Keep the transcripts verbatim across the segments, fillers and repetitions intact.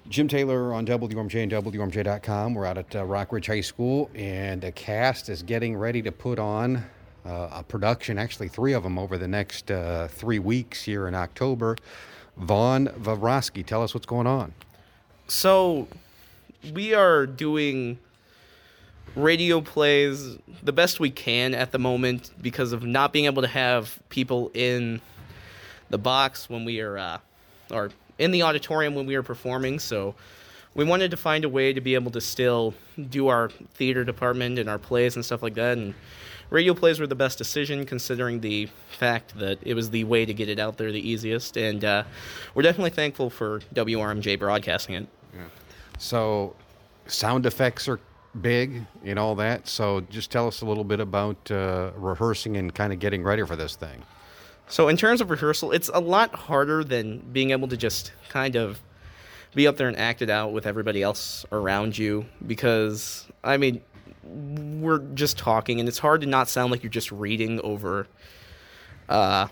Jim Taylor on W R M J and W R M J dot com. We're out at uh, Rockridge High School, and the cast is getting ready to put on uh, a production, actually three of them over the next uh, three weeks here in October. Vaughn Varosky, tell us what's going on. So, we are doing radio plays the best we can at the moment because of not being able to have people in the box when we are, uh, or in the auditorium when we are performing. So we wanted to find a way to be able to still do our theater department and our plays and stuff like that. And radio plays were the best decision considering the fact that it was the way to get it out there the easiest. And uh, we're definitely thankful for W R M J broadcasting it. Yeah. So sound effects are big and all that. So just tell us a little bit about uh, rehearsing and kind of getting ready for this thing. So in terms of rehearsal, it's a lot harder than being able to just kind of be up there and act it out with everybody else around you because, I mean, we're just talking, and it's hard to not sound like you're just reading over, uh,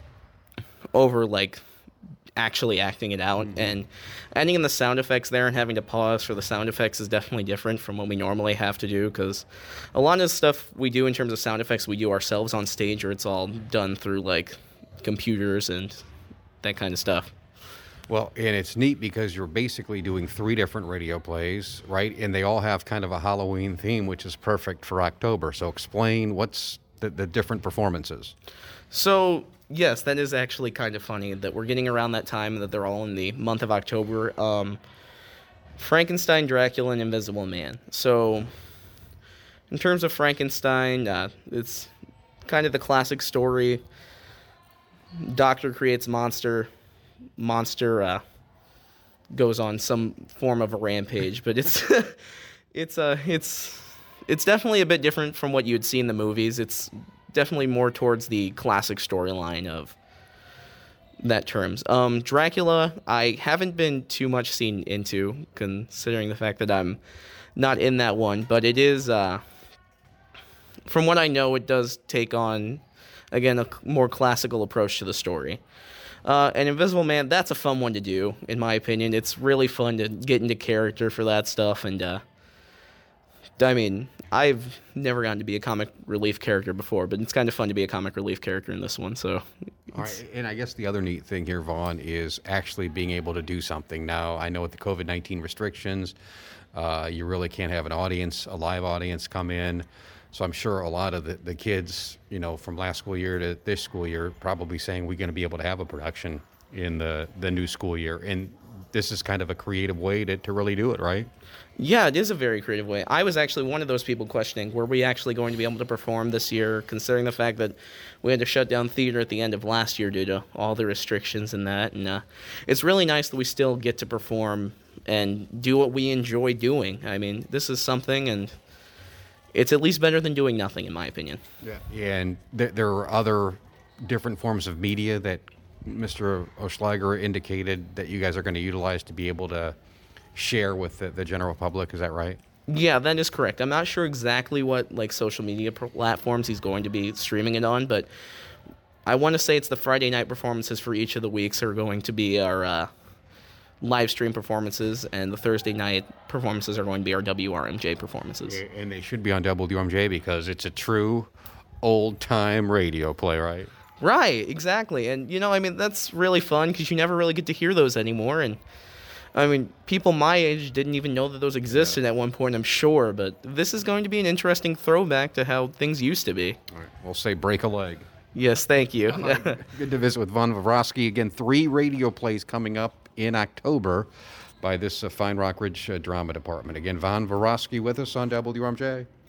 over, like, actually acting it out. Mm-hmm. And adding in the sound effects there and having to pause for the sound effects is definitely different from what we normally have to do because a lot of the stuff we do in terms of sound effects we do ourselves on stage, or it's all done through like computers and that kind of stuff. Well, and it's neat because you're basically doing three different radio plays, right? And they all have kind of a Halloween theme, which is perfect for October. So explain what's the, the different performances. So yes, that is actually kind of funny that we're getting around that time that they're all in the month of October. Um, Frankenstein, Dracula, and Invisible Man. So, in terms of Frankenstein, uh, it's kind of the classic story. Doctor creates monster. Monster uh, goes on some form of a rampage, but it's it's uh, it's it's definitely a bit different from what you'd see in the movies. It's definitely more towards the classic storyline of that terms. Um, Dracula, I haven't been too much seen into, considering the fact that I'm not in that one, but it is, uh, from what I know, it does take on, again, a more classical approach to the story. Uh, and Invisible Man, that's a fun one to do, in my opinion. It's really fun to get into character for that stuff, and, uh, I mean, I've never gotten to be a comic relief character before, but it's kind of fun to be a comic relief character in this one. So, all right. And I guess the other neat thing here, Vaughn, is actually being able to do something. Now, I know with the covid nineteen restrictions, uh, you really can't have an audience, a live audience come in. So I'm sure a lot of the, the kids, you know, from last school year to this school year, probably saying we're going to be able to have a production in the, the new school year. And this is kind of a creative way to, to really do it, right? Yeah, it is a very creative way. I was actually one of those people questioning, were we actually going to be able to perform this year, considering the fact that we had to shut down theater at the end of last year due to all the restrictions and that. And uh, it's really nice that we still get to perform and do what we enjoy doing. I mean, this is something, and it's at least better than doing nothing, in my opinion. Yeah, and th- there are other different forms of media that Mister Oschlager indicated that you guys are going to utilize to be able to share with the, the general public. Is that right? Yeah, that is correct. I'm not sure exactly what like social media platforms he's going to be streaming it on, but I want to say it's the Friday night performances for each of the weeks are going to be our uh, live stream performances, and the Thursday night performances are going to be our W R M J performances. And they should be on W R M J because it's a true old-time radio play, right? Right, exactly. And, you know, I mean, that's really fun because you never really get to hear those anymore. And, I mean, people my age didn't even know that those existed yeah. at one point, I'm sure. But this is going to be an interesting throwback to how things used to be. All right. We'll say break a leg. Yes, thank you. Right. Good to visit with Vaughn Varosky. Again, three radio plays coming up in October by this uh, fine Rockridge uh, Drama Department. Again, Vaughn Varosky with us on W R M J.